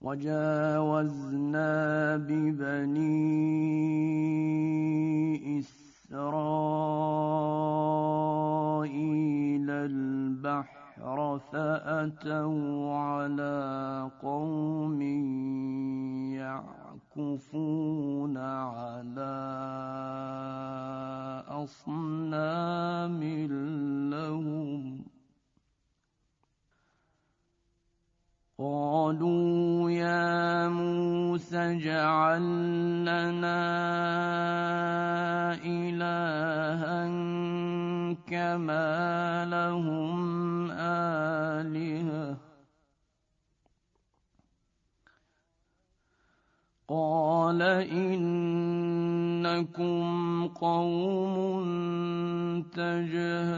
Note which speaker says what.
Speaker 1: وجاوزنا ببني إسرائيل البحر فأتوا على قوم يعكفون على أصنام لهم قالوا يا موسى اجعل لنا إلها كما لهم آلهة قال إنكم قوم تجهلون